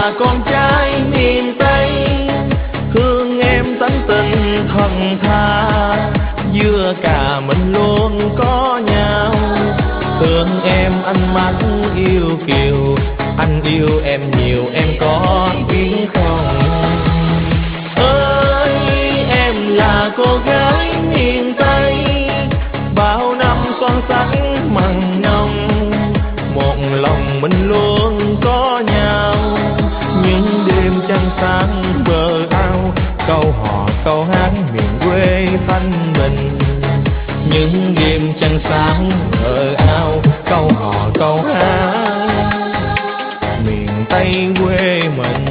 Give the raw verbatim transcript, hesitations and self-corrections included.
là con trai miền Tây, thương em tánh tình thần tha, dưa cà mình luôn có nhau. Thương em ánh mắt yêu kiều, anh yêu em nhiều em có biết không? Ơi em là cô gái miền Tây, bao năm son sắc mặn nồng, một lòng mình luôn có nhau. Những đêm trăng sáng bờ ao, câu hò câu hát miền quê thanh bình. Những đêm trăng sáng bờ ao, câu hò câu hát miền Tây quê mình.